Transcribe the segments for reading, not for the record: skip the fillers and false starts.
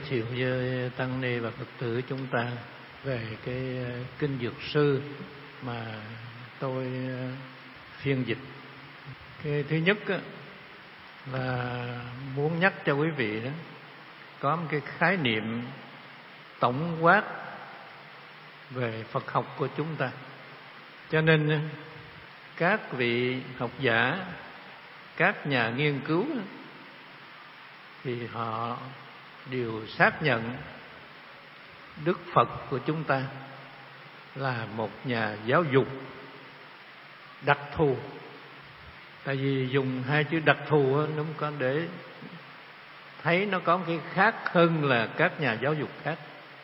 thiệu với tăng ni và Phật tử chúng ta về cái kinh Dược Sư mà tôi phiên dịch. Cái thứ nhất là muốn nhắc cho quý vị đó, có một cái khái niệm tổng quát về Phật học của chúng ta. Cho nên các vị học giả, các nhà nghiên cứu thì họ đều xác nhận Đức Phật của chúng ta là một nhà giáo dục đặc thù. Tại vì dùng hai chữ đặc thù nó có để thấy nó có một cái khác hơn là các nhà giáo dục khác.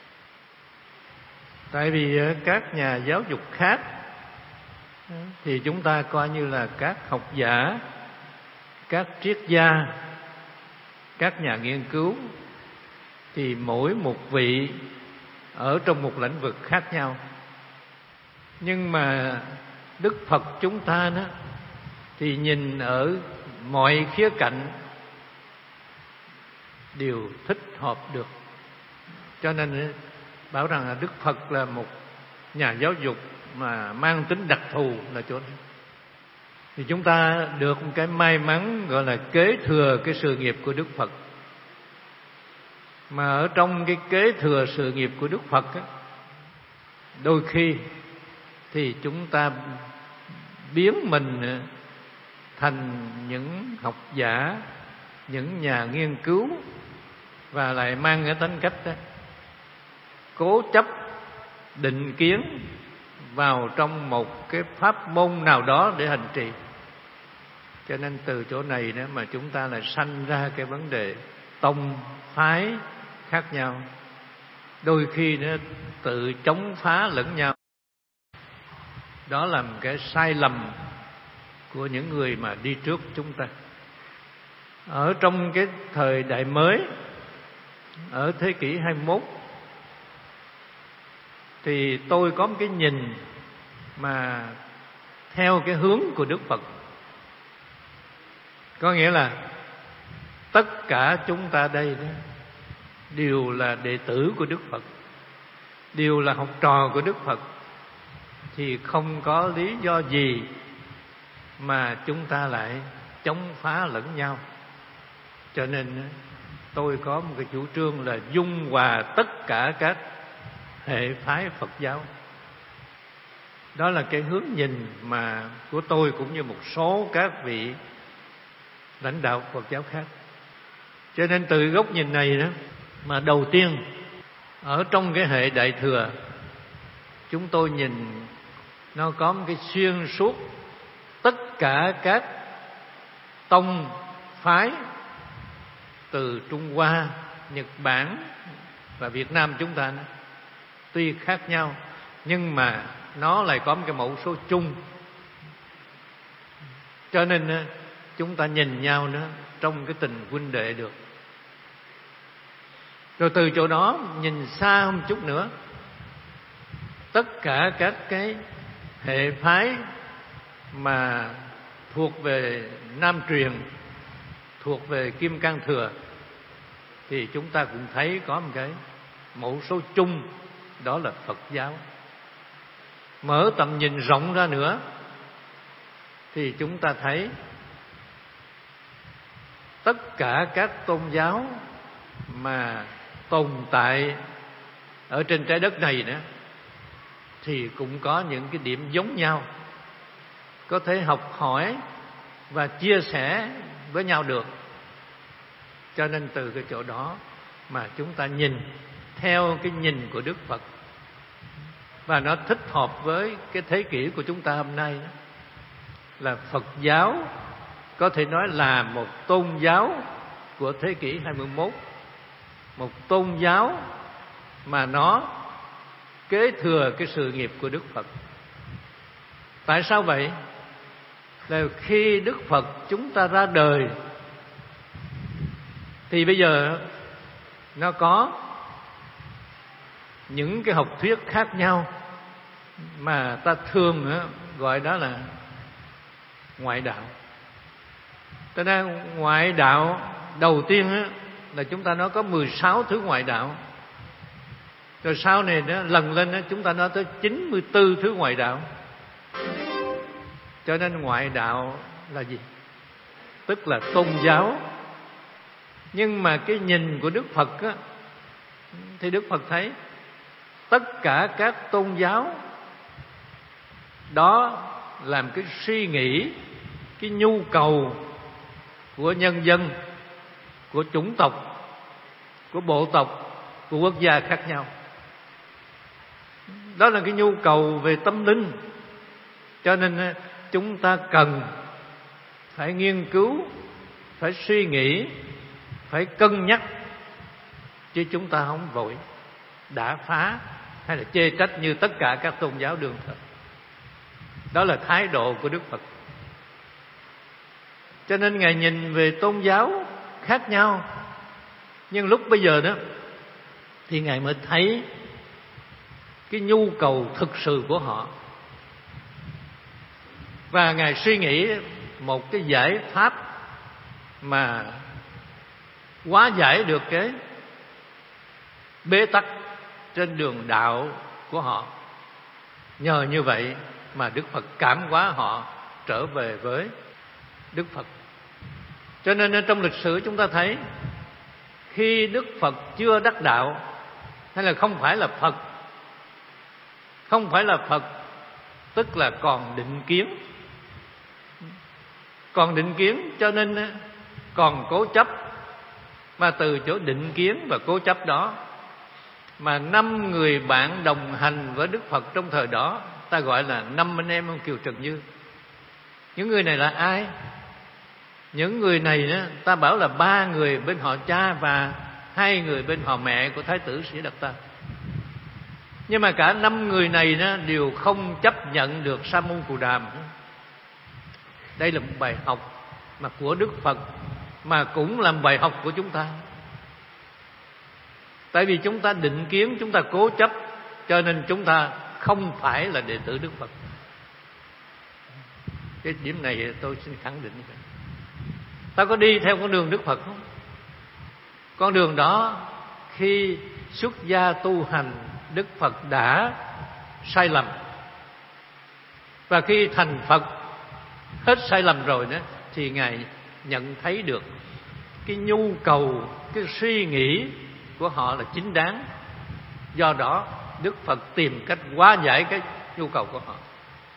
Tại vì các nhà giáo dục khác thì chúng ta coi như là các học giả, các triết gia, các nhà nghiên cứu, thì mỗi một vị ở trong một lĩnh vực khác nhau. Nhưng mà Đức Phật chúng ta đó thì nhìn ở mọi khía cạnh đều thích hợp được. Cho nên bảo rằng là Đức Phật là một nhà giáo dục mà mang tính đặc thù là chỗ đó. Thì chúng ta được một cái may mắn gọi là kế thừa cái sự nghiệp của Đức Phật. Mà ở trong cái kế thừa sự nghiệp của Đức Phật á, đôi khi thì chúng ta biến mình thành những học giả, những nhà nghiên cứu, và lại mang cái tính cách đó, cố chấp định kiến vào trong một cái pháp môn nào đó để hành trì. Cho nên từ chỗ này đó mà chúng ta lại sanh ra cái vấn đề tông phái khác nhau, đôi khi nó tự chống phá lẫn nhau. Đó là một cái sai lầm của những người mà đi trước chúng ta. Ở trong cái thời đại mới, ở thế kỷ 21, thì tôi có một cái nhìn mà theo cái hướng của Đức Phật. Có nghĩa là tất cả chúng ta đây đó đều là đệ tử của Đức Phật, đều là học trò của Đức Phật, thì không có lý do gì mà chúng ta lại chống phá lẫn nhau. Cho nên tôi có một cái chủ trương là dung hòa tất cả các hệ phái Phật giáo. Đó là cái hướng nhìn mà của tôi cũng như một số các vị lãnh đạo Phật giáo khác. Cho nên từ góc nhìn này đó mà đầu tiên ở trong cái hệ Đại Thừa, chúng tôi nhìn nó có một cái xuyên suốt tất cả các tông phái từ Trung Hoa, Nhật Bản và Việt Nam chúng ta, tuy khác nhau nhưng mà nó lại có một cái mẫu số chung. Cho nên chúng ta nhìn nhau nữa trong cái tình huynh đệ được. Rồi từ chỗ đó nhìn xa một chút nữa, tất cả các cái hệ phái mà thuộc về Nam truyền, thuộc về Kim Cang Thừa, thì chúng ta cũng thấy có một cái mẫu số chung, đó là Phật giáo. Mở tầm nhìn rộng ra nữa thì chúng ta thấy tất cả các tôn giáo mà tồn tại ở trên trái đất này nữa thì cũng có những cái điểm giống nhau, có thể học hỏi và chia sẻ với nhau được. Cho nên từ cái chỗ đó mà chúng ta nhìn theo cái nhìn của Đức Phật, và nó thích hợp với cái thế kỷ của chúng ta hôm nay đó, là Phật giáo có thể nói là một tôn giáo của thế kỷ 21, một tôn giáo mà nó kế thừa cái sự nghiệp của Đức Phật. Tại sao vậy? Là khi Đức Phật chúng ta ra đời thì bây giờ nó có những cái học thuyết khác nhau mà ta thường gọi đó là ngoại đạo. Cho nên ngoại đạo đầu tiên là chúng ta nói có 16 thứ ngoại đạo. Rồi sau này đó, lần lên đó, chúng ta nói tới 94 thứ ngoại đạo. Cho nên ngoại đạo là gì? Tức là tôn giáo. Nhưng mà cái nhìn của Đức Phật á, thì Đức Phật thấy tất cả các tôn giáo đó làm cái suy nghĩ, cái nhu cầu của nhân dân, của chủng tộc, của bộ tộc, của quốc gia khác nhau. Đó là cái nhu cầu về tâm linh. Cho nên chúng ta cần phải nghiên cứu, phải suy nghĩ, phải cân nhắc, chứ chúng ta không vội đả phá hay là chê trách như tất cả các tôn giáo đương thời. Đó là thái độ của Đức Phật. Cho nên Ngài nhìn về tôn giáo khác nhau, nhưng lúc bây giờ đó thì Ngài mới thấy cái nhu cầu thực sự của họ. Và Ngài suy nghĩ một cái giải pháp mà hóa giải được cái bế tắc trên đường đạo của họ. Nhờ như vậy mà Đức Phật cảm hóa họ trở về với Đức Phật. Cho nên trong lịch sử chúng ta thấy khi Đức Phật chưa đắc đạo, hay là không phải là Phật, không phải là Phật tức là còn định kiến. Còn định kiến cho nên còn cố chấp. Mà từ chỗ định kiến và cố chấp đó mà 5 người bạn đồng hành với Đức Phật trong thời đó, ta gọi là 5 anh em ông Kiều Trần Như. Những người này là ai? Những người này đó, ta bảo là 3 người bên họ cha và 2 người bên họ mẹ của Thái tử Sĩ Đạt Ta. Nhưng mà cả 5 người này đó đều không chấp nhận được Sa môn Cù Đàm. Đây là một bài học mà của Đức Phật, mà cũng là bài học của chúng ta. Tại vì chúng ta định kiến, chúng ta cố chấp, cho nên chúng ta không phải là đệ tử Đức Phật. Cái điểm này tôi xin khẳng định. Ta có đi theo con đường Đức Phật không? Con đường đó khi xuất gia tu hành, Đức Phật đã sai lầm. Và khi thành Phật hết sai lầm rồi đó, thì Ngài nhận thấy được cái nhu cầu, cái suy nghĩ của họ là chính đáng. Do đó Đức Phật tìm cách hóa giải cái nhu cầu của họ,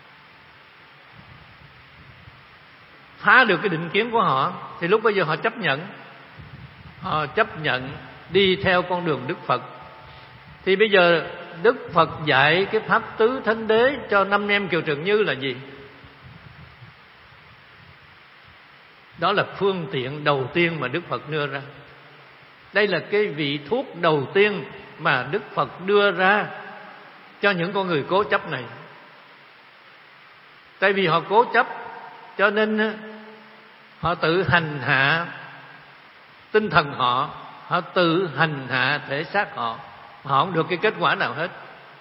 phá được cái định kiến của họ. Thì lúc bây giờ họ chấp nhận, họ chấp nhận đi theo con đường Đức Phật. Thì bây giờ Đức Phật dạy cái pháp tứ thánh đế cho 5 em Kiều Trần Như là gì? Đó là phương tiện đầu tiên mà Đức Phật đưa ra. Đây là cái vị thuốc đầu tiên mà Đức Phật đưa ra cho những con người cố chấp này. Tại vì họ cố chấp, cho nên họ tự hành hạ tinh thần họ, họ tự hành hạ thể xác họ, họ không được cái kết quả nào hết.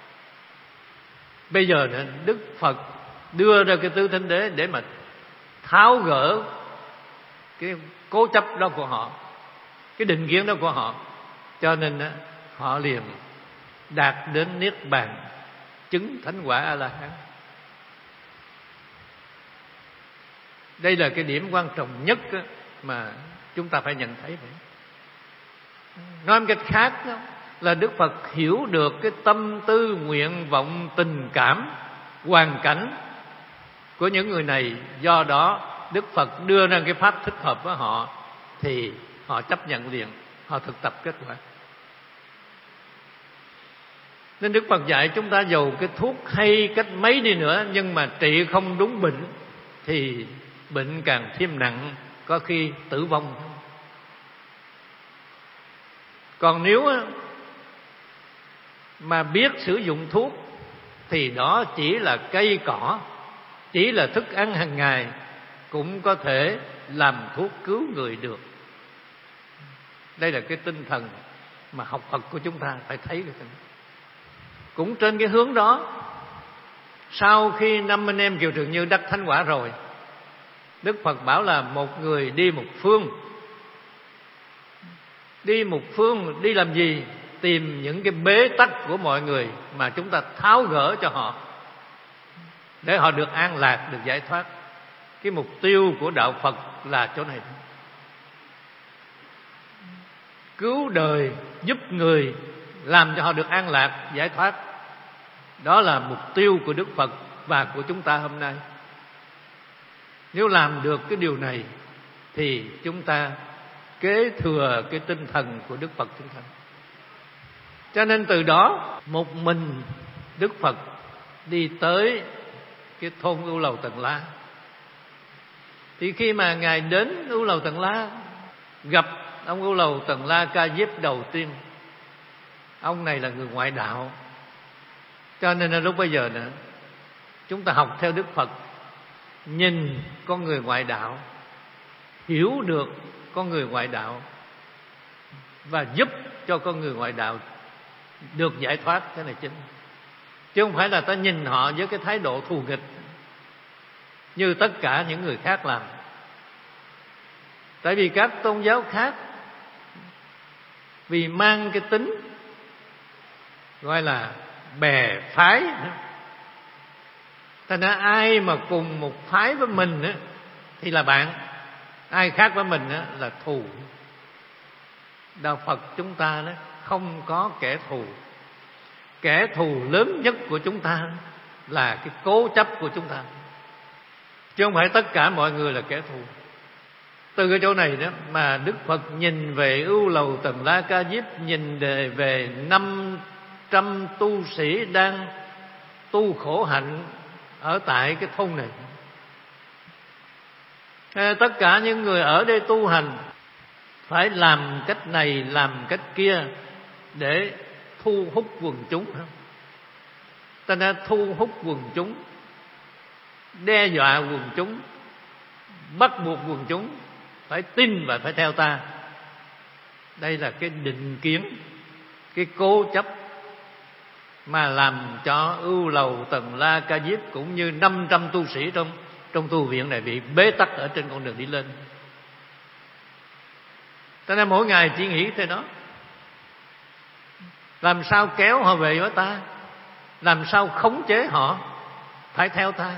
Bây giờ Đức Phật đưa ra cái tứ thánh đế để mà tháo gỡ cái cố chấp đó của họ, cái định kiến đó của họ. Cho nên họ liền đạt đến niết bàn, chứng thánh quả A-la-hán. Đây là cái điểm quan trọng nhất mà chúng ta phải nhận thấy vậy. Nói một cách khác là Đức Phật hiểu được cái tâm tư, nguyện vọng, tình cảm, hoàn cảnh của những người này. Do đó Đức Phật đưa ra cái pháp thích hợp với họ, thì họ chấp nhận liền, họ thực tập kết quả. Nên Đức Phật dạy chúng ta dầu cái thuốc hay cách mấy đi nữa, nhưng mà trị không đúng bệnh thì bệnh càng thêm nặng, có khi tử vong. Còn nếu mà biết sử dụng thuốc thì đó chỉ là cây cỏ, chỉ là thức ăn hàng ngày, cũng có thể làm thuốc cứu người được. Đây là cái tinh thần mà học Phật của chúng ta phải thấy được. Cũng trên cái hướng đó, sau khi 5 anh em Kiều Trần Như đắc thánh quả rồi, Đức Phật bảo là một người đi một phương, Đi một phương đi làm gì? Tìm những cái bế tắc của mọi người mà chúng ta tháo gỡ cho họ, để họ được an lạc, được giải thoát. Cái mục tiêu của đạo Phật là chỗ này. Cứu đời, giúp người, làm cho họ được an lạc, giải thoát. Đó là mục tiêu của Đức Phật và của chúng ta hôm nay. Nếu làm được cái điều này thì chúng ta kế thừa cái tinh thần của Đức Phật chúng ta. Cho nên từ đó một mình Đức Phật đi tới cái thôn Ưu Lầu Tần La. Thì khi mà Ngài đến Ưu Lầu Tần La, gặp ông Ưu Lầu Tần La Ca Diếp đầu tiên. Ông này là người ngoại đạo. Cho nên là lúc bây giờ nữa, chúng ta học theo Đức Phật, nhìn con người ngoại đạo, hiểu được con người ngoại đạo và giúp cho con người ngoại đạo được giải thoát. Cái này chính, chứ không phải là ta nhìn họ với cái thái độ thù nghịch như tất cả những người khác làm. Tại vì các tôn giáo khác vì mang cái tính gọi là bè phái, thành ra ai mà cùng một phái với mình thì là bạn, ai khác với mình là thù. Đạo Phật chúng ta không có kẻ thù. Kẻ thù lớn nhất của chúng ta là cái cố chấp của chúng ta, chứ không phải tất cả mọi người là kẻ thù. Từ cái chỗ này đó mà Đức Phật nhìn về Ưu Lầu Tần La Ca Diếp, nhìn về 500 tu sĩ đang tu khổ hạnh ở tại cái thôn này. Tất cả những người ở đây tu hành phải làm cách này, làm cách kia để thu hút quần chúng. Ta đã thu hút quần chúng, đe dọa quần chúng, bắt buộc quần chúng phải tin và phải theo ta. Đây là cái định kiến, cái cố chấp mà làm cho Ưu Lầu Tần La Ca Diếp cũng như 500 tu sĩ trong tu viện này bị bế tắc ở trên con đường đi lên. Cho nên mỗi ngày chỉ nghĩ thế đó, làm sao kéo họ về với ta, làm sao khống chế họ phải theo ta.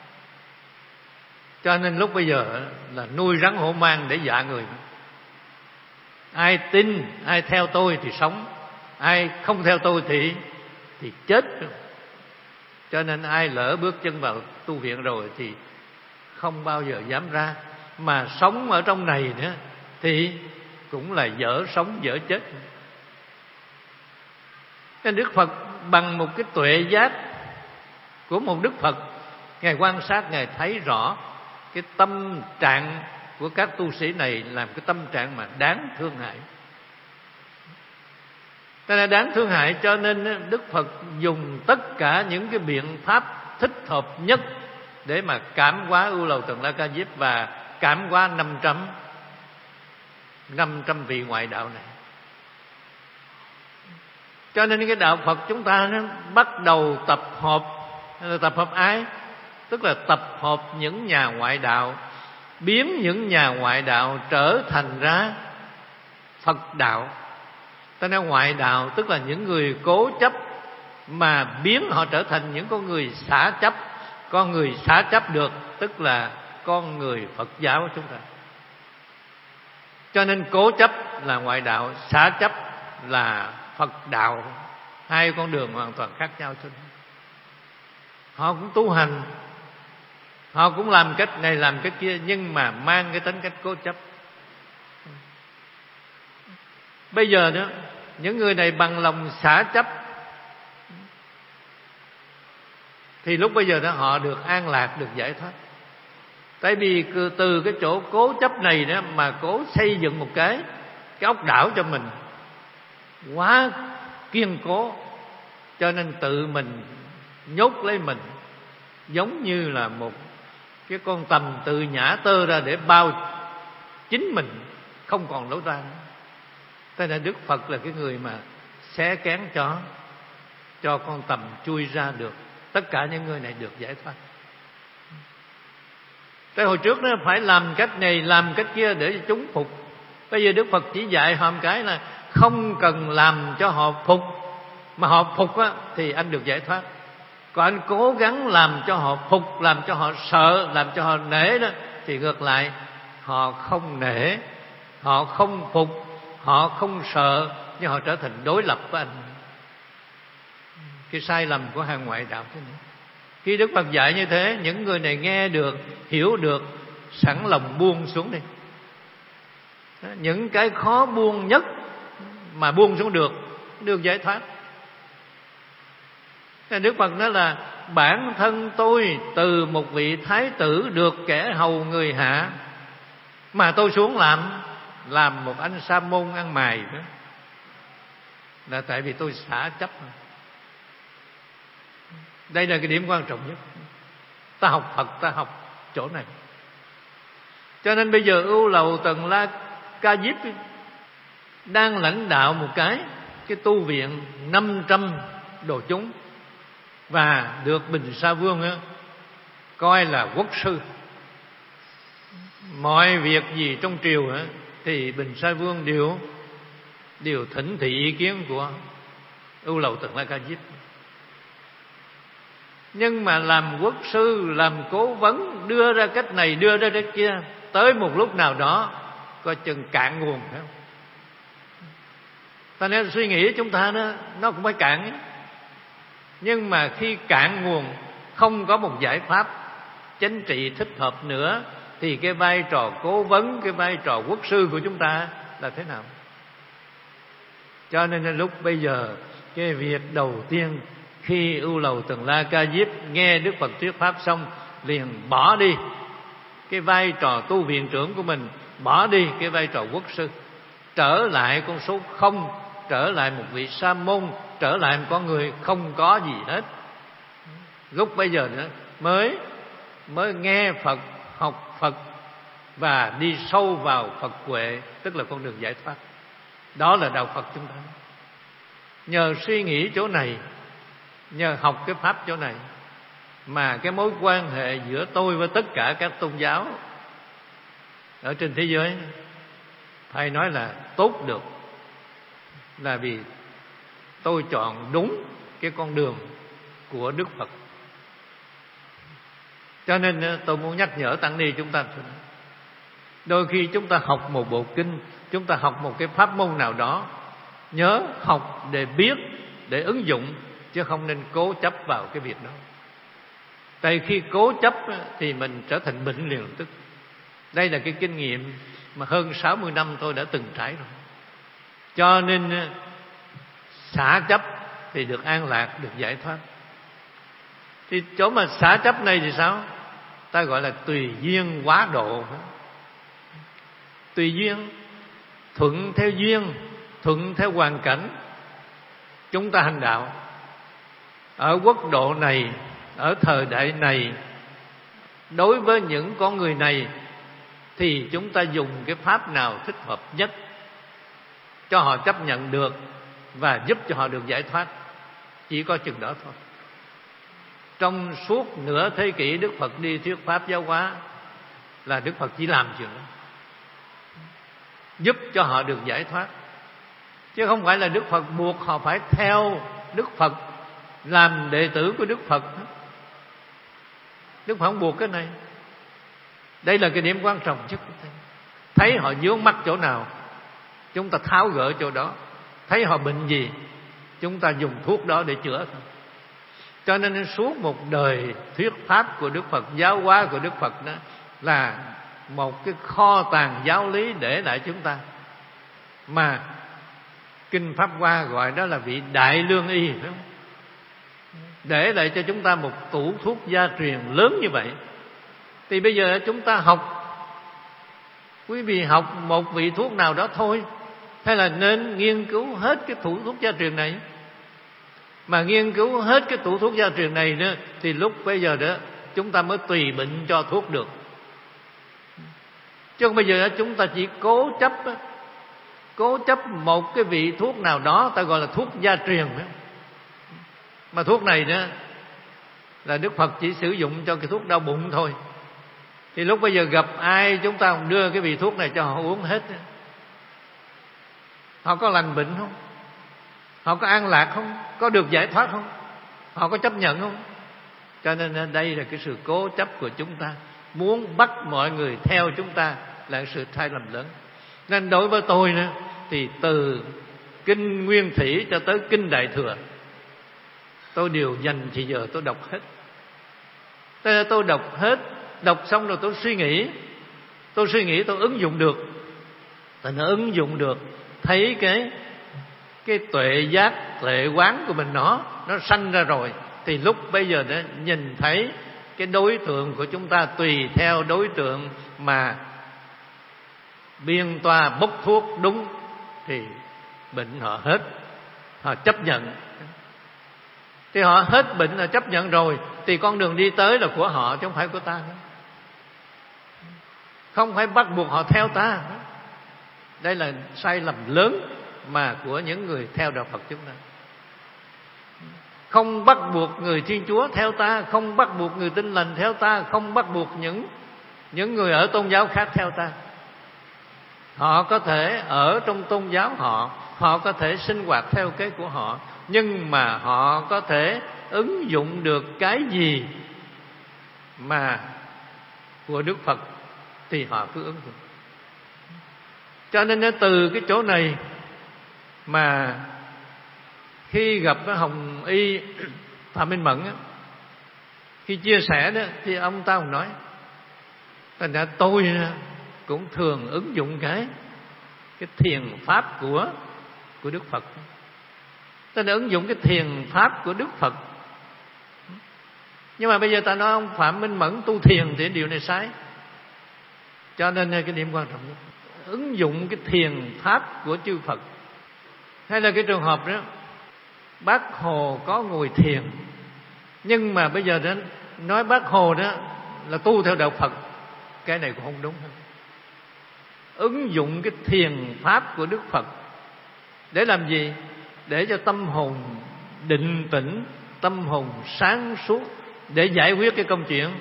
Cho nên lúc bây giờ là nuôi rắn hổ mang để dọa người. Ai tin, ai theo tôi thì sống, ai không theo tôi thì chết. Cho nên ai lỡ bước chân vào tu viện rồi thì không bao giờ dám ra. Mà sống ở trong này nữa thì cũng là dở sống dở chết. Nên Đức Phật bằng một cái tuệ giác của một Đức Phật, Ngài quan sát, Ngài thấy rõ cái tâm trạng của các tu sĩ này là cái tâm trạng mà đáng thương hại. Thế là đáng thương hại, cho nên Đức Phật dùng tất cả những cái biện pháp thích hợp nhất để mà cảm hóa Ưu Lầu Tần La Ca Diếp và cảm hóa 500 vị ngoại đạo này. Cho nên cái đạo Phật chúng ta nó bắt đầu tập hợp. Tập hợp ai? Tức là tập hợp những nhà ngoại đạo, biến những nhà ngoại đạo trở thành ra Phật đạo. Ta nói ngoại đạo tức là những người cố chấp, mà biến họ trở thành những con người xả chấp. Con người xả chấp được tức là con người Phật giáo của chúng ta. Cho nên cố chấp là ngoại đạo, xả chấp là Phật đạo. Hai con đường hoàn toàn khác nhau. Họ cũng tu hành, họ cũng làm cách này làm cách kia, nhưng mà mang cái tính cách cố chấp. Bây giờ đó, những người này bằng lòng xả chấp thì lúc bây giờ đó họ được an lạc, được giải thoát. Tại vì từ cái chỗ cố chấp này đó mà cố xây dựng một cái ốc đảo cho mình quá kiên cố, cho nên tự mình nhốt lấy mình, giống như là một cái con tầm tự nhả tơ ra để bao chính mình, không còn lối ra nữa. Thế nên Đức Phật là cái người mà xé kén cho con tầm chui ra được. Tất cả những người này được giải thoát. Cái hồi trước nó phải làm cách này làm cách kia để chúng phục, Bây giờ Đức Phật chỉ dạy họ một cái là không cần làm cho họ phục, mà họ phục á, thì anh được giải thoát. Còn anh cố gắng làm cho họ phục, làm cho họ sợ, làm cho họ nể đó, thì ngược lại họ không nể, họ không phục, họ không sợ, nhưng họ trở thành đối lập với anh. Cái sai lầm của hàng ngoại đạo thế này. Khi Đức Phật dạy như thế, những người này nghe được, hiểu được, sẵn lòng buông xuống đi. Những cái khó buông nhất mà buông xuống được giải thoát. Đức Phật nói là bản thân tôi từ một vị thái tử được kẻ hầu người hạ, mà tôi xuống làm một anh sa môn ăn mày đó, là tại vì tôi xả chấp. Đây là cái điểm quan trọng nhất. Ta học Phật, ta học chỗ này. Cho nên bây giờ Ưu Lầu Tần La Ca Diếp đang lãnh đạo một cái tu viện 500 đồ chúng, và được Bình Sa Vương coi là quốc sư. Mọi việc gì trong triều thì Bình Sa Vương đều thỉnh thị ý kiến của Ưu Lầu Tần La Ca Diếp. Nhưng mà làm quốc sư, làm cố vấn, đưa ra cách này, đưa ra cách kia, tới một lúc nào đó coi chừng cạn nguồn, phải không? Ta nên suy nghĩ chúng ta nó cũng phải cạn ấy. Nhưng mà khi cạn nguồn, không có một giải pháp chính trị thích hợp nữa, thì cái vai trò cố vấn, cái vai trò quốc sư của chúng ta là thế nào? Cho nên lúc bây giờ, cái việc đầu tiên khi Ưu Lầu Tần La Ca Diếp nghe Đức Phật thuyết pháp xong, liền bỏ đi cái vai trò tu viện trưởng của mình, bỏ đi cái vai trò quốc sư, trở lại con số không, trở lại một vị sa môn, trở lại một con người không có gì hết. Lúc bây giờ nữa mới nghe Phật, học Phật và đi sâu vào Phật huệ, tức là con đường giải thoát. Đó là đạo Phật chúng ta. Nhờ suy nghĩ chỗ này, nhờ học cái pháp chỗ này, mà cái mối quan hệ giữa tôi với tất cả các tôn giáo ở trên thế giới phải nói là tốt được, là vì tôi chọn đúng cái con đường của Đức Phật. Cho nên tôi muốn nhắc nhở tăng ni chúng ta, đôi khi chúng ta học một bộ kinh, chúng ta học một cái pháp môn nào đó, nhớ học để biết, để ứng dụng, chứ không nên cố chấp vào cái việc đó. Tại khi cố chấp thì mình trở thành bệnh liền tức. Đây là cái kinh nghiệm mà hơn 60 năm tôi đã từng trải rồi. Cho nên xả chấp thì được an lạc, được giải thoát. Thì chỗ mà xả chấp này thì sao? Ta gọi là tùy duyên quá độ. Tùy duyên, thuận theo duyên, thuận theo hoàn cảnh. Chúng ta hành đạo ở quốc độ này, ở thời đại này, đối với những con người này thì chúng ta dùng cái pháp nào thích hợp nhất cho họ chấp nhận được và giúp cho họ được giải thoát. Chỉ có chừng đó thôi. Trong suốt nửa thế kỷ Đức Phật đi thuyết pháp giáo hóa là Đức Phật chỉ làm chuyện đó, giúp cho họ được giải thoát, chứ không phải là Đức Phật buộc họ phải theo Đức Phật, làm đệ tử của Đức Phật. Đức Phật không buộc cái này. Đây là cái điểm quan trọng nhất. Thấy họ vướng mắc chỗ nào, chúng ta tháo gỡ chỗ đó. Thấy họ bệnh gì, chúng ta dùng thuốc đó để chữa. Cho nên suốt một đời thuyết pháp của Đức Phật, giáo hóa của Đức Phật đó là một cái kho tàng giáo lý để lại chúng ta, mà Kinh Pháp Hoa gọi đó là vị Đại Lương Y, phải không? Để lại cho chúng ta một tủ thuốc gia truyền lớn như vậy. Thì bây giờ chúng ta học, quý vị học một vị thuốc nào đó thôi, hay là nên nghiên cứu hết cái tủ thuốc gia truyền này? Mà nghiên cứu hết cái tủ thuốc gia truyền này nữa, thì lúc bây giờ đó chúng ta mới tùy bệnh cho thuốc được. Chứ không bây giờ chúng ta chỉ cố chấp một cái vị thuốc nào đó, ta gọi là thuốc gia truyền. Mà thuốc này nữa là Đức Phật chỉ sử dụng cho cái thuốc đau bụng thôi. Thì lúc bây giờ gặp ai chúng ta không đưa cái vị thuốc này cho họ uống hết. Họ có lành bệnh không? Họ có an lạc không? Có được giải thoát không? Họ có chấp nhận không? Cho nên đây là cái sự cố chấp của chúng ta, muốn bắt mọi người theo chúng ta là sự sai lầm lớn. Nên đối với tôi nữa, thì từ kinh Nguyên Thủy cho tới kinh Đại Thừa, tôi đều dành thì giờ tôi đọc hết. Tôi đọc hết, đọc xong rồi tôi suy nghĩ, tôi ứng dụng được. Tôi nó ứng dụng được, thấy cái tuệ giác, tuệ quán của mình nó sanh ra rồi, thì lúc bây giờ nó nhìn thấy cái đối tượng của chúng ta tùy theo đối tượng mà biên toa bốc thuốc đúng thì bệnh họ hết, họ chấp nhận. Thì họ hết bệnh là chấp nhận rồi, thì con đường đi tới là của họ chứ không phải của ta nữa. Không phải bắt buộc họ theo ta. Đây là sai lầm lớn mà của những người theo đạo Phật chúng ta. Không bắt buộc người Thiên Chúa theo ta, không bắt buộc người Tin Lành theo ta, không bắt buộc những người ở tôn giáo khác theo ta. Họ có thể ở trong tôn giáo họ có thể sinh hoạt theo cái của họ, nhưng mà họ có thể ứng dụng được cái gì mà của Đức Phật thì họ cứ ứng dụng. Cho nên từ cái chỗ này mà khi gặp Hồng Y Phạm Minh Mẫn, khi chia sẻ đó, thì ông ta cũng nói, thành ra tôi cũng thường ứng dụng cái thiền pháp của Đức Phật. Ta đã ứng dụng cái thiền pháp của Đức Phật. Nhưng mà bây giờ ta nói ông Phạm Minh Mẫn tu thiền thì điều này sai. Cho nên cái điểm quan trọng nhất, ứng dụng cái thiền pháp của chư Phật. Hay là cái trường hợp đó, Bác Hồ có ngồi thiền, nhưng mà bây giờ đó nói Bác Hồ đó là tu theo đạo Phật, cái này cũng không đúng. Ứng dụng cái thiền pháp của Đức Phật để làm gì? Để cho tâm hồn định tĩnh, tâm hồn sáng suốt, để giải quyết cái công chuyện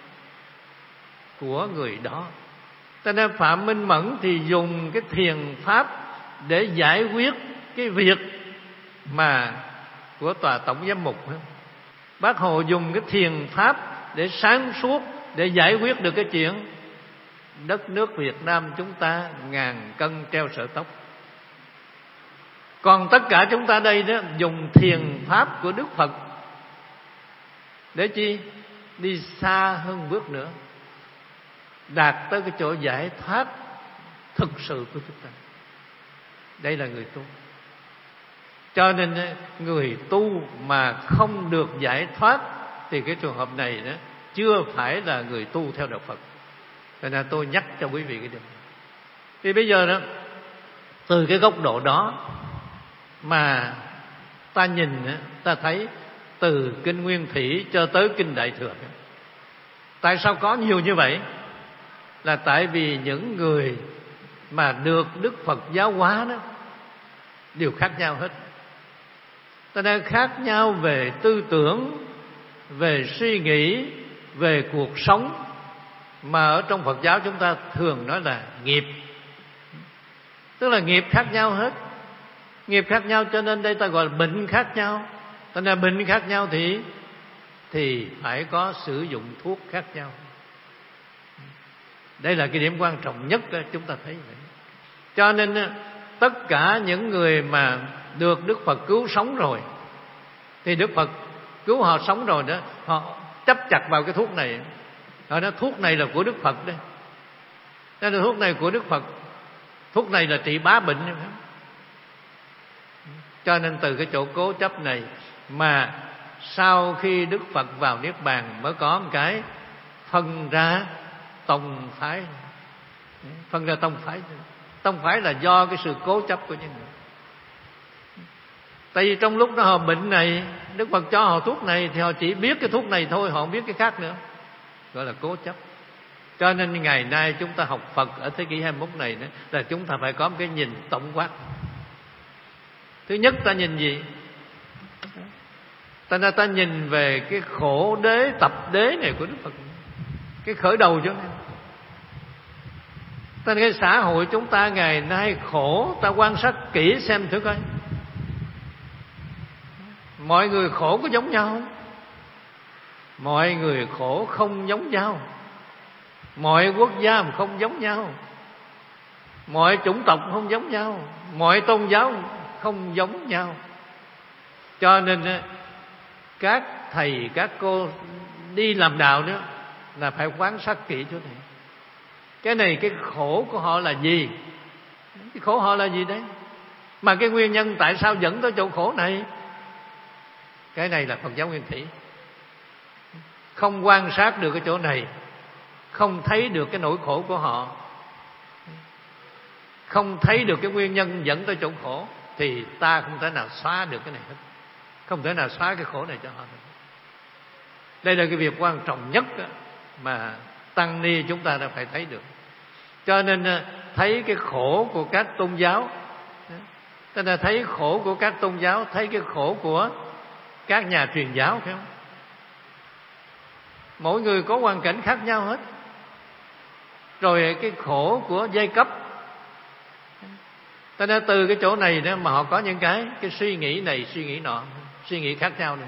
của người đó. Cho nên Phạm Minh Mẫn thì dùng cái thiền pháp để giải quyết cái việc mà của tòa tổng giám mục. Bác Hồ dùng cái thiền pháp để sáng suốt, để giải quyết được cái chuyện đất nước Việt Nam chúng ta ngàn cân treo sợi tóc. Còn tất cả chúng ta đây đó dùng thiền pháp của Đức Phật để chi? Đi xa hơn bước nữa, đạt tới cái chỗ giải thoát thực sự của chúng ta. Đây là người tu. Cho nên người tu mà không được giải thoát thì cái trường hợp này đó chưa phải là người tu theo đạo Phật. Cho nên tôi nhắc cho quý vị cái điều này. Thì bây giờ đó, từ cái góc độ đó mà ta nhìn, ta thấy từ kinh Nguyên Thủy cho tới kinh Đại Thừa. Tại sao có nhiều như vậy? Là tại vì những người mà được Đức Phật giáo hóa đó đều khác nhau hết. Ta đang khác nhau về tư tưởng, về suy nghĩ, về cuộc sống, mà ở trong Phật giáo chúng ta thường nói là nghiệp. Tức là nghiệp khác nhau hết. Nghiệp khác nhau cho nên đây ta gọi là bệnh khác nhau. Cho nên bệnh khác nhau thì phải có sử dụng thuốc khác nhau. Đây là cái điểm quan trọng nhất đó, chúng ta thấy vậy. Cho nên tất cả những người mà được Đức Phật cứu sống rồi, thì Đức Phật cứu họ sống rồi đó, họ chấp chặt vào cái thuốc này. Họ nói thuốc này là của Đức Phật đấy. Nên là thuốc này của Đức Phật, thuốc này là trị bá bệnh. Cho nên từ cái chỗ cố chấp này mà sau khi Đức Phật vào Niết Bàn mới có một cái phân ra tông phái. Phân ra tông phái. Tông phái là do cái sự cố chấp của những người. Tại vì trong lúc họ bệnh này, Đức Phật cho họ thuốc này thì họ chỉ biết cái thuốc này thôi, họ không biết cái khác nữa. Gọi là cố chấp. Cho nên ngày nay chúng ta học Phật ở thế kỷ 21 này nữa, là chúng ta phải có một cái nhìn tổng quát. Thứ nhất ta nhìn gì? Ta nhìn về cái khổ đế tập đế này của Đức Phật. Cái khởi đầu cho nên Nên cái xã hội chúng ta ngày nay khổ, ta quan sát kỹ xem thử coi, mọi người khổ có giống nhau không? Mọi người khổ không giống nhau. Mọi quốc gia không giống nhau. Mọi chủng tộc không giống nhau. Mọi tôn giáo không giống nhau. Cho nên các thầy các cô đi làm đạo nữa là phải quan sát kỹ chỗ này. Cái này cái khổ của họ là gì? Cái khổ họ là gì đấy? Mà cái nguyên nhân tại sao dẫn tới chỗ khổ này? Cái này là Phật giáo Nguyên Thủy. Không quan sát được cái chỗ này, không thấy được cái nỗi khổ của họ, không thấy được cái nguyên nhân dẫn tới chỗ khổ, thì ta không thể nào xóa được cái này hết. Không thể nào xóa cái khổ này cho họ được. Đây là cái việc quan trọng nhất mà tăng ni chúng ta đã phải thấy được. Cho nên thấy cái khổ của các tôn giáo, tức là thấy khổ của các tôn giáo, thấy cái khổ của các nhà truyền giáo, phải không? Mỗi người có hoàn cảnh khác nhau hết. Rồi cái khổ của giai cấp, cho nên từ cái chỗ này đó mà họ có những cái suy nghĩ này, suy nghĩ nọ, suy nghĩ khác nhau nữa.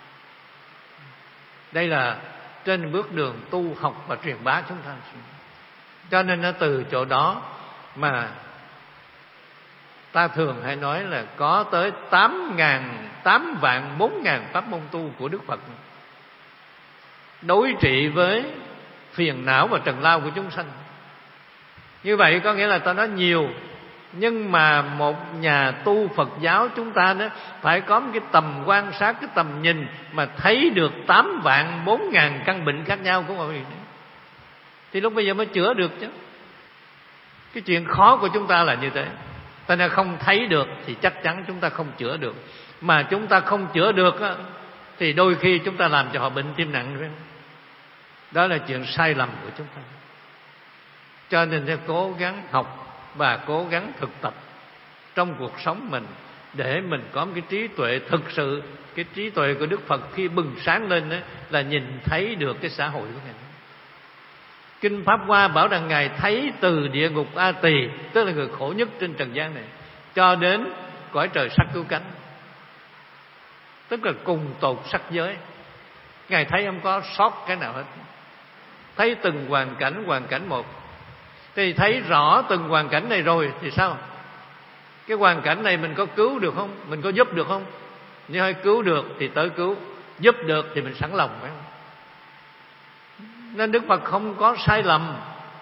Đây là trên bước đường tu học và truyền bá chúng ta. Cho nên nó từ chỗ đó mà ta thường hay nói là có tới 8 vạn 4.000 pháp môn tu của Đức Phật đối trị với phiền não và trần lao của chúng sanh. Như vậy có nghĩa là ta nói nhiều, nhưng mà một nhà tu Phật giáo chúng ta đó phải có một cái tầm quan sát, cái tầm nhìn mà thấy được 8 vạn 4.000 căn bệnh khác nhau của mọi người, thì lúc bây giờ mới chữa được chứ. Cái chuyện khó của chúng ta là như thế. Ta nên không thấy được thì chắc chắn chúng ta không chữa được. Mà chúng ta không chữa được á, thì đôi khi chúng ta làm cho họ bệnh tim nặng rồi. Đó là chuyện sai lầm của chúng ta. Cho nên phải cố gắng học và cố gắng thực tập trong cuộc sống mình, để mình có một cái trí tuệ thực sự. Cái trí tuệ của Đức Phật khi bừng sáng lên đó, là nhìn thấy được cái xã hội của Ngài. Kinh Pháp Hoa bảo rằng Ngài thấy từ địa ngục A Tỳ, tức là người khổ nhất trên trần gian này, cho đến cõi trời sắc cứu cánh, tức là cùng tột sắc giới. Ngài thấy không có sót cái nào hết. Thấy từng hoàn cảnh một. Thì thấy rõ từng hoàn cảnh này rồi thì sao? Cái hoàn cảnh này mình có cứu được không? Mình có giúp được không? Nếu hay cứu được thì tới cứu, giúp được thì mình sẵn lòng, phải không? Nên Đức Phật không có sai lầm.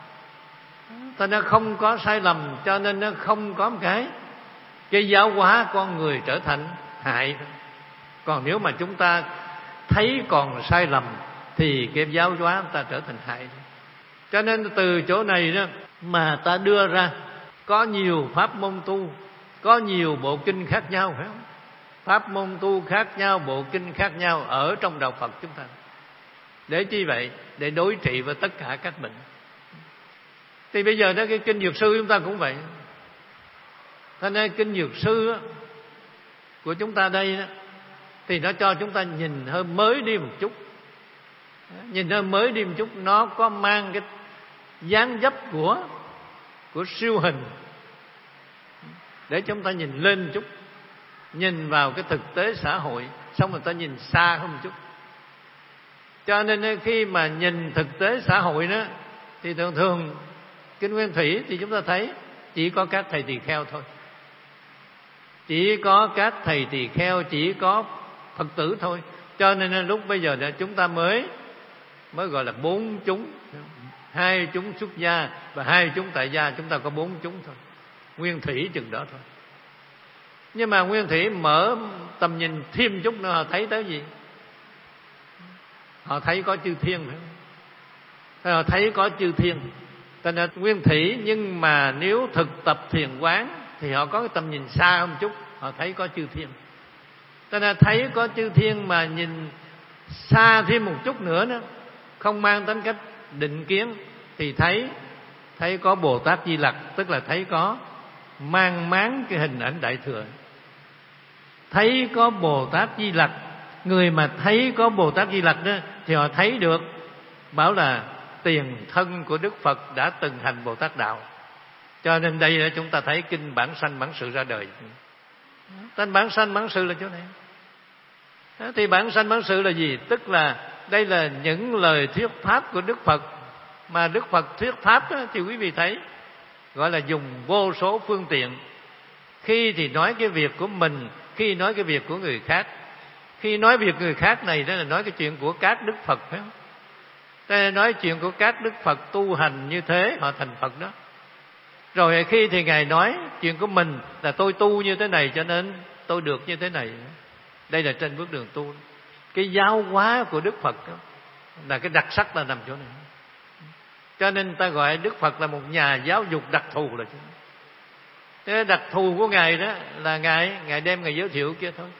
Cho nên không có sai lầm, cho nên nó không có một cái giáo hóa con người trở thành hại. Còn nếu mà chúng ta thấy còn sai lầm thì cái giáo hóa ta trở thành hại. Cho nên từ chỗ này đó mà ta đưa ra có nhiều pháp môn tu, có nhiều bộ kinh khác nhau, phải không? Pháp môn tu khác nhau, bộ kinh khác nhau ở trong đạo Phật chúng ta. Để chi vậy? Để đối trị với tất cả các bệnh. Thì bây giờ đó cái kinh Dược Sư chúng ta cũng vậy. Cho nên kinh Dược Sư đó, của chúng ta đây đó, thì nó cho chúng ta nhìn hơi mới đi một chút. Nhìn hơi mới đi một chút, nó có mang cái dáng dấp của siêu hình, để chúng ta nhìn lên một chút, nhìn vào cái thực tế xã hội, xong rồi ta nhìn xa hơn một chút. Cho nên khi mà nhìn thực tế xã hội đó, thì thường kinh Nguyên Thủy thì chúng ta thấy chỉ có các thầy tỳ kheo thôi, chỉ có các thầy tỳ kheo, chỉ có Phật tử thôi. Cho nên lúc bây giờ chúng ta mới gọi là 4 chúng, 2 chúng xuất gia và 2 chúng tại gia, chúng ta có 4 chúng thôi. Nguyên Thủy chừng đó thôi. Nhưng mà Nguyên Thủy mở tầm nhìn thêm chút nữa, họ thấy tới gì? Họ thấy có chư thiên, phải không? Họ thấy có chư thiên. Cho nên Nguyên Thủy, nhưng mà nếu thực tập thiền quán thì họ có cái tầm nhìn xa hơn một chút, họ thấy có chư thiên. Cho nên thấy có chư thiên mà nhìn xa thêm một chút nữa đó, không mang tính cách định kiến, thì thấy có Bồ Tát Di Lặc, tức là thấy có mang máng cái hình ảnh Đại Thừa. Thấy có Bồ Tát Di Lặc, người mà thấy có Bồ Tát Di Lặc đó thì họ thấy được, bảo là tiền thân của Đức Phật đã từng hành Bồ Tát đạo. Cho nên đây chúng ta thấy kinh bản sanh bản sự ra đời. Tên bản sanh bản sự là chỗ này. Thì bản sanh bản sự là gì? Tức là đây là những lời thuyết pháp của Đức Phật. Mà Đức Phật thuyết pháp thì quý vị thấy gọi là dùng vô số phương tiện. Khi thì nói cái việc của mình, khi nói cái việc của người khác. Khi nói việc người khác này đó là nói cái chuyện của các Đức Phật, phải không? Đây là nói chuyện của các Đức Phật tu hành như thế họ thành Phật đó. Rồi khi thì Ngài nói chuyện của mình là tôi tu như thế này cho nên tôi được như thế này. Đây là trên bước đường tu. Cái giáo hóa của Đức Phật đó, là cái đặc sắc là nằm chỗ này. Cho nên ta gọi Đức Phật là một nhà giáo dục đặc thù là chỗ này. Cái đặc thù của Ngài đó là Ngài đem Ngài giới thiệu kia thôi.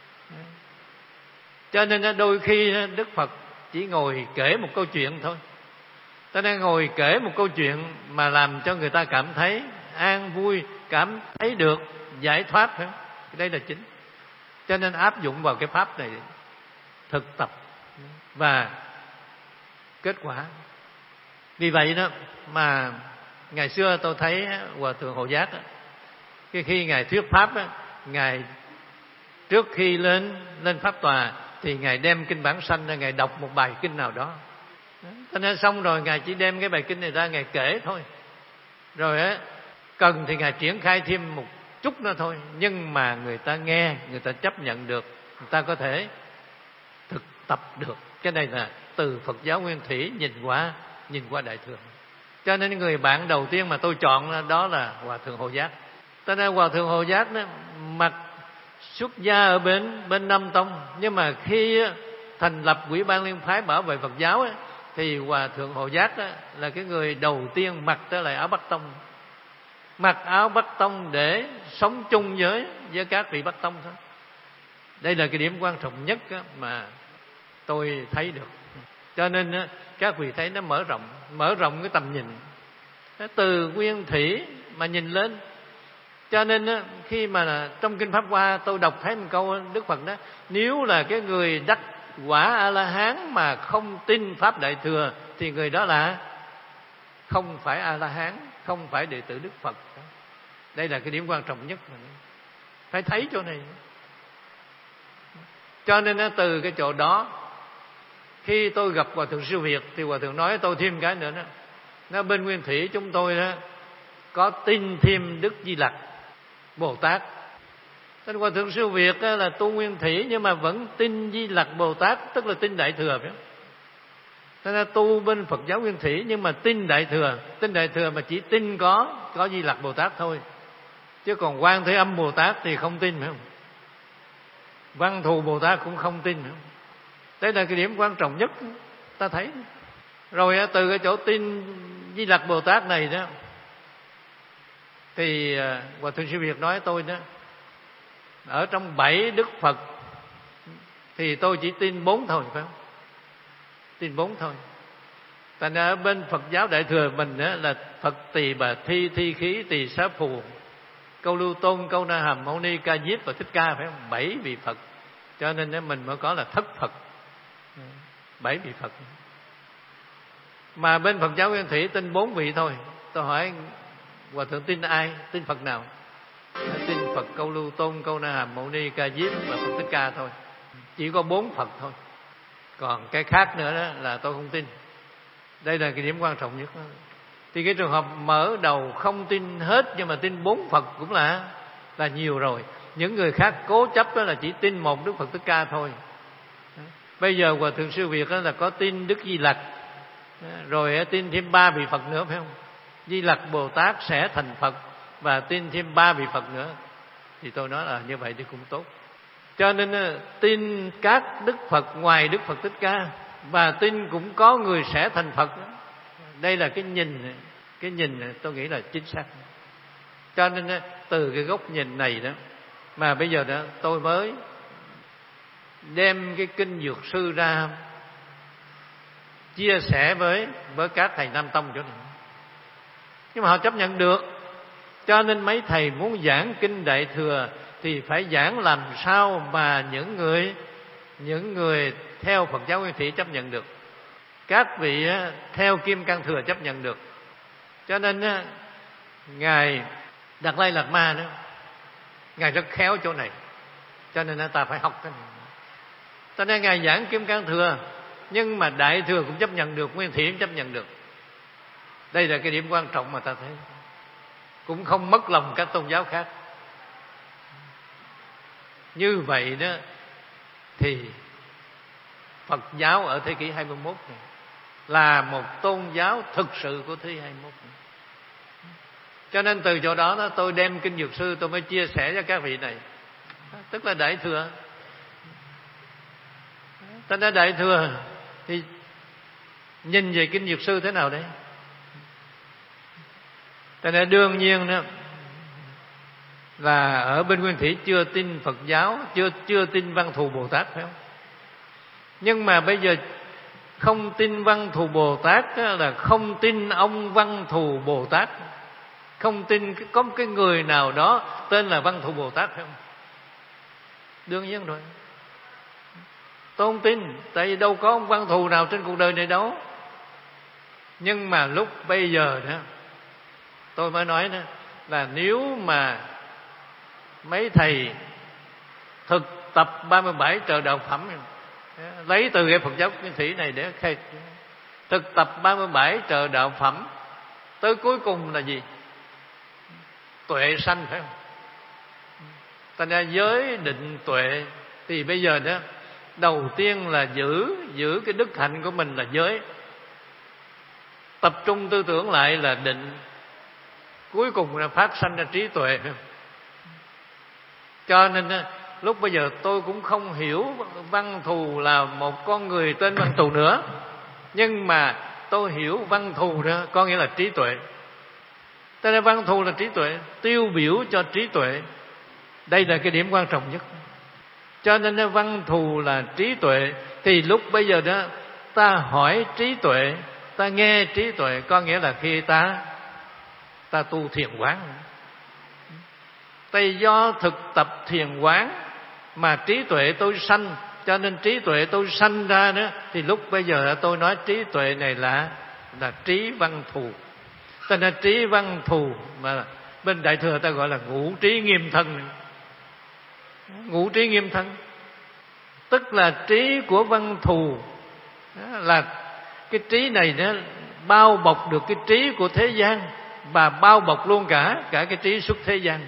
Cho nên đôi khi Đức Phật chỉ ngồi kể một câu chuyện thôi. Ta đang ngồi kể một câu chuyện mà làm cho người ta cảm thấy an vui, cảm thấy được giải thoát, phải không? Đây là chính. Cho nên áp dụng vào cái pháp này, thực tập và kết quả. Vì vậy đó mà ngày xưa tôi thấy Hòa Thượng Hộ Giác đó, khi Ngài thuyết pháp đó, Ngài trước khi lên pháp tòa thì Ngài đem kinh bản sanh ra, Ngài đọc một bài kinh nào đó. Cho nên xong rồi Ngài chỉ đem cái bài kinh này ra Ngài kể thôi. Rồi cần thì Ngài triển khai thêm một chút nữa thôi. Nhưng mà người ta nghe, người ta chấp nhận được, người ta có thể thực tập được. Cái này là từ Phật giáo Nguyên Thủy nhìn qua Đại Thừa. Cho nên người bạn đầu tiên mà tôi chọn đó là Hòa Thượng Hộ Giác. Cho nên Hòa Thượng Hộ Giác đó, mặc xuất gia ở bên Nam Tông, nhưng mà khi thành lập Ủy ban Liên phái bảo vệ Phật giáo ấy, thì Hòa Thượng Hộ Giác đó là cái người đầu tiên mặc trở lại áo Bắc Tông, mặc áo Bắc Tông để sống chung với các vị Bắc Tông thôi. Đây là cái điểm quan trọng nhất mà tôi thấy được. Cho nên các vị thấy nó mở rộng cái tầm nhìn từ Nguyên Thủy mà nhìn lên. Cho nên khi mà trong kinh Pháp Hoa tôi đọc thấy một câu Đức Phật đó: nếu là cái người đắc quả A-la-hán mà không tin Pháp Đại Thừa thì người đó là không phải A-la-hán, không phải đệ tử Đức Phật. Đây là cái điểm quan trọng nhất, phải thấy chỗ này. Cho nên từ cái chỗ đó, khi tôi gặp Hòa Thượng Siêu Việt thì Hòa Thượng nói tôi thêm cái nữa đó. Nó bên Nguyên Thủy chúng tôi đó có tin thêm Đức Di Lặc Bồ Tát. Nên Hòa Thượng Siêu Việt là tu Nguyên Thủy nhưng mà vẫn tin Di Lặc Bồ Tát, tức là tin Đại Thừa, phải không? Nên là tu bên Phật giáo Nguyên Thủy nhưng mà tin Đại Thừa. Tin Đại Thừa mà chỉ tin có Di Lặc Bồ Tát thôi. Chứ còn Quan Thế Âm Bồ Tát thì không tin, phải không? Văn Thù Bồ Tát cũng không tin, phải không? Đây là cái điểm quan trọng nhất ta thấy. Rồi từ cái chỗ tin Di Lặc Bồ Tát này đó thì Hòa Thượng Siêu Việt nói tôi đó, ở trong 7 Đức Phật thì tôi chỉ tin 4 thôi, phải không? Tin 4 thôi. Thành ra ở bên Phật giáo Đại Thừa mình đó là Phật Tỳ Bà Thi, Thi Khí, Tỳ Xá Phù, Câu Lưu Tôn, Câu Na Hàm, Mâu Ni, Ca Diếp và Thích Ca, phải không? 7 vị Phật. Cho nên mình mới có là thất Phật, 7 vị Phật. Mà bên Phật giáo Nguyên Thủy tin 4 vị thôi. Tôi hỏi Hòa Thượng tin ai? Tin Phật nào? Tin Phật Câu Lưu Tôn, Câu Na Hàm, Mâu Ni, Ca Diếp và Phật Thích Ca thôi. Chỉ có 4 Phật thôi. Còn cái khác nữa đó là tôi không tin. Đây là cái điểm quan trọng nhất đó. Thì cái trường hợp mở đầu không tin hết nhưng mà tin 4 Phật cũng là nhiều rồi. Những người khác cố chấp đó là chỉ tin một Đức Phật Thích Ca thôi. Bây giờ Hòa Thượng Siêu Việt đó là có tin Đức Di Lặc, rồi tin thêm 3 vị Phật nữa, phải không? Di Lặc Bồ Tát sẽ thành Phật và tin thêm 3 vị Phật nữa. Thì tôi nói là như vậy thì cũng tốt. Cho nên tin các Đức Phật ngoài Đức Phật Thích Ca, và tin cũng có người sẽ thành Phật. Đây là cái nhìn tôi nghĩ là chính xác. Cho nên từ cái góc nhìn này đó mà bây giờ đó tôi mới đem cái kinh Dược Sư ra chia sẻ với các thầy Nam Tông chỗ này. Nhưng mà họ chấp nhận được. Cho nên mấy thầy muốn giảng kinh Đại Thừa thì phải giảng làm sao mà những người theo Phật giáo Nguyên Thủy chấp nhận được, các vị theo Kim Cang Thừa chấp nhận được. Cho nên Ngài Đạt Lai Lạt Ma đó, Ngài rất khéo chỗ này, cho nên ta phải học cái này. Cho nên Ngài giảng Kim Cang Thừa, nhưng mà Đại Thừa cũng chấp nhận được, Nguyên Thủy cũng chấp nhận được. Đây là cái điểm quan trọng mà ta thấy, cũng không mất lòng các tôn giáo khác. Như vậy đó thì Phật giáo ở thế kỷ 21 này là một tôn giáo thực sự của thế kỷ 21 này. Cho nên từ chỗ đó tôi đem Kinh Dược Sư tôi mới chia sẻ cho các vị này, tức là Đại Thừa. Ta nói Đại Thừa thì nhìn về Kinh Dược Sư thế nào đấy? Ta nói đương nhiên đó là ở bên Nguyên Thủy chưa tin Phật giáo, chưa tin Văn Thù Bồ Tát, phải không? Nhưng mà bây giờ không tin Văn Thù Bồ Tát là không tin ông Văn Thù Bồ Tát, không tin có một cái người nào đó tên là Văn Thù Bồ Tát, phải không? Đương nhiên rồi, tôi không tin, tại vì đâu có ông Văn Thù nào trên cuộc đời này đâu. Nhưng mà lúc bây giờ đó tôi mới nói đó là nếu mà mấy thầy thực tập 37 trợ đạo phẩm, lấy từ cái Phật giáo Nguyên Thủy này để khai, thực tập 37 trợ đạo phẩm tới cuối cùng là gì? Tuệ sanh, phải không? Thành ra giới định tuệ thì bây giờ đó đầu tiên là giữ cái đức hạnh của mình là giới, tập trung tư tưởng lại là định, cuối cùng là phát sanh ra trí tuệ. Cho nên lúc bây giờ tôi cũng không hiểu Văn Thù là một con người tên Văn Thù nữa, nhưng mà tôi hiểu Văn Thù đó có nghĩa là trí tuệ. Cho nên Văn Thù là trí tuệ, tiêu biểu cho trí tuệ. Đây là cái điểm quan trọng nhất. Cho nên Văn Thù là trí tuệ. Thì lúc bây giờ đó ta hỏi trí tuệ, ta nghe trí tuệ, có nghĩa là khi ta tu thiền quán. Tại do thực tập thiền quán mà trí tuệ tôi sanh, cho nên trí tuệ tôi sanh ra đó, thì lúc bây giờ tôi nói trí tuệ này là trí Văn Thù. Cho nên trí Văn Thù mà bên Đại Thừa ta gọi là ngũ trí nghiêm thân. Ngũ trí nghiêm thân tức là trí của Văn Thù, là cái trí này nó bao bọc được cái trí của thế gian và bao bọc luôn cả cái trí xuất thế gian.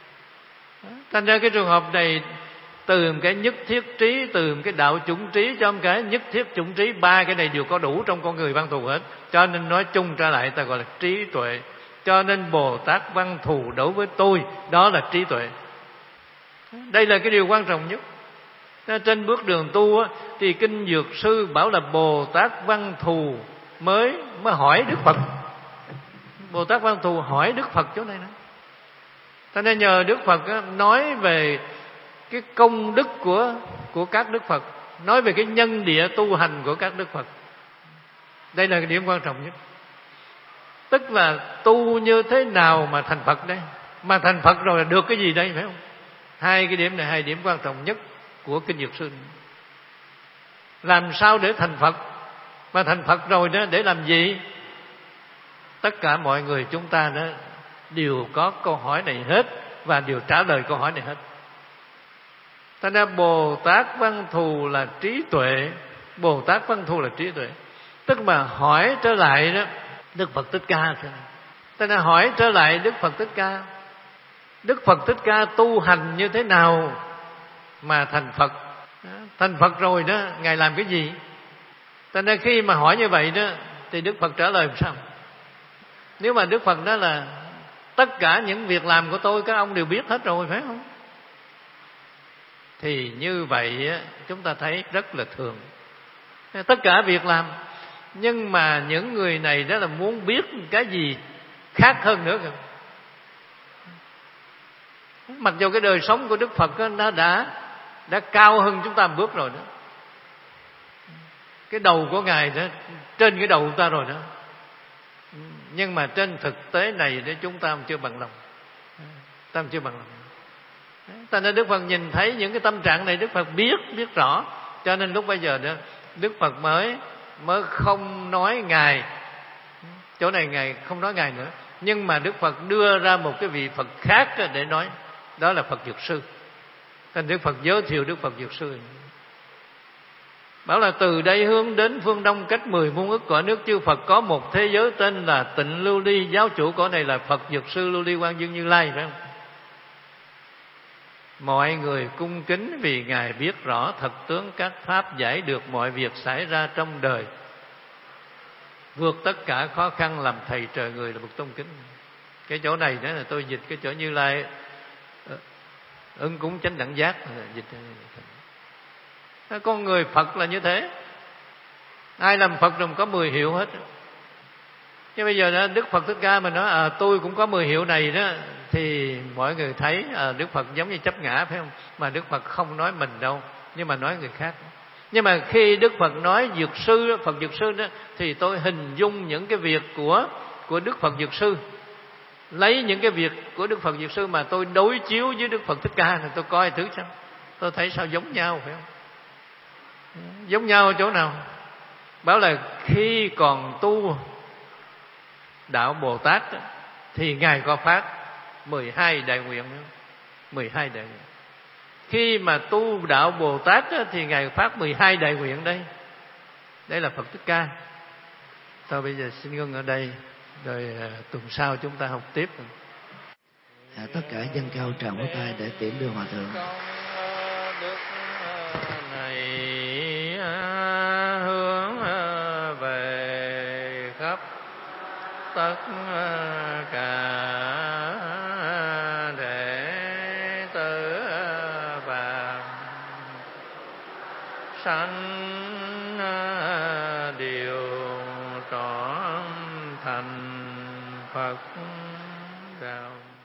Thành ra cái trường hợp này từ một cái nhất thiết trí, từ một cái đạo chủng trí cho một cái nhất thiết chủng trí, ba cái này đều có đủ trong con người Văn Thù hết. Cho nên nói chung trở lại ta gọi là trí tuệ. Cho nên Bồ Tát Văn Thù đối với tôi đó là trí tuệ. Đây là cái điều quan trọng nhất. Trên bước đường tu thì Kinh Dược Sư bảo là Bồ Tát Văn Thù mới hỏi Đức Phật. Bồ Tát Văn Thù hỏi Đức Phật chỗ này nữa. Cho nên nhờ Đức Phật nói về cái công đức của các Đức Phật, nói về cái nhân địa tu hành của các Đức Phật. Đây là cái điểm quan trọng nhất. Tức là tu như thế nào mà thành Phật đây? Mà thành Phật rồi là được cái gì đây, phải không? Hai cái điểm này, hai điểm quan trọng nhất của Kinh Dược Sư. Làm sao để thành Phật? Mà thành Phật rồi đó để làm gì? Tất cả mọi người chúng ta đó đều có câu hỏi này hết và đều trả lời câu hỏi này hết. Thành ra Bồ Tát Văn Thù là trí tuệ. Bồ Tát Văn Thù là trí tuệ. Tức mà hỏi trở lại đó Đức Phật Thích Ca. Thành ra hỏi trở lại Đức Phật Thích Ca, Đức Phật Thích Ca tu hành như thế nào mà thành Phật? Thành Phật rồi đó Ngài làm cái gì? Thành ra khi mà hỏi như vậy đó thì Đức Phật trả lời làm sao? Nếu mà Đức Phật đó là tất cả những việc làm của tôi các ông đều biết hết rồi, phải không? Thì như vậy chúng ta thấy rất là thường. Tất cả việc làm, nhưng mà những người này đó là muốn biết cái gì khác hơn nữa kìa. Mặc dù cái đời sống của Đức Phật nó đã cao hơn chúng ta một bước rồi đó. Cái đầu của Ngài đó trên cái đầu của ta rồi đó. Nhưng mà trên thực tế này để chúng ta chưa bằng lòng. Ta chưa bằng lòng. Ta nên Đức Phật nhìn thấy những cái tâm trạng này, Đức Phật biết rõ. Cho nên lúc bây giờ đó Đức Phật mới không nói Ngài, chỗ này Ngài không nói Ngài nữa, Nhưng mà Đức Phật đưa ra một cái vị Phật khác để nói, đó là Phật Dược Sư. Thành Đức Phật giới thiệu Đức Phật Dược Sư, bảo là từ đây hướng đến phương Đông cách 10 muôn ức cõi nước chư Phật có một thế giới tên là Tịnh Lưu Ly. Giáo chủ cõi này là Phật Dược Sư Lưu Ly Quang Dương Như Lai, phải không? Mọi người cung kính vì Ngài biết rõ thật tướng các pháp, giải được mọi việc xảy ra trong đời, vượt tất cả khó khăn, làm thầy trời người là một tôn kính. Cái chỗ này đó là tôi dịch cái chỗ Như Lai ứng cúng chánh đẳng giác, dịch. Con người Phật là như thế. Ai làm Phật rồi có 10 hiệu hết. Nhưng bây giờ đó, Đức Phật Thích Ca mình nói tôi cũng có 10 hiệu này đó, thì mọi người thấy Đức Phật giống như chấp ngã, phải không? Mà Đức Phật không nói mình đâu, nhưng mà nói người khác. Nhưng mà khi Đức Phật nói Dược Sư, Phật Dược Sư đó, thì tôi hình dung những cái việc của Đức Phật Dược Sư, lấy những cái việc của Đức Phật Dược Sư mà tôi đối chiếu với Đức Phật Thích Ca này, tôi coi thử xem, tôi thấy sao giống nhau, phải không? Giống nhau ở chỗ nào? Bảo là khi còn tu đạo Bồ Tát thì Ngài có phát 12 đại nguyện. 12 đại nguyện. Khi mà tu đạo Bồ Tát thì Ngài phát 12 đại nguyện đây. Đây là Phật Thích Ca. Tôi bây giờ xin ngưng ở đây, rồi tuần sau chúng ta học tiếp. Tất cả dâng cao tràng pháo tay để tiễn đưa Hòa Thượng. Đức này hướng về khắp tất cả đệ tử và sanh đều trọn thành Phật đạo.